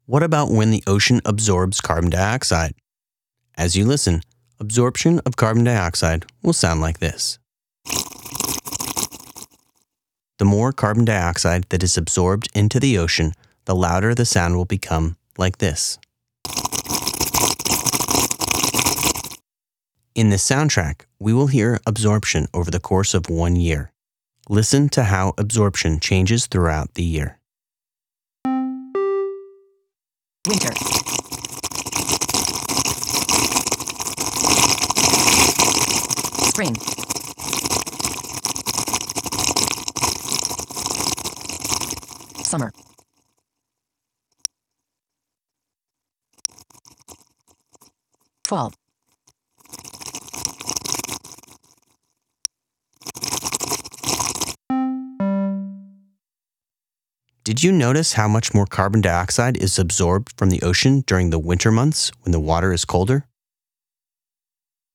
What about when the ocean absorbs carbon dioxide? As you listen, absorption of carbon dioxide will sound like this. The more carbon dioxide that is absorbed into the ocean, the louder the sound will become, like this. In this soundtrack, we will hear absorption over the course of 1 year. Listen to how absorption changes throughout the year. Winter. Spring. Summer. Fall. Did you notice how much more carbon dioxide is absorbed from the ocean during the winter months when the water is colder?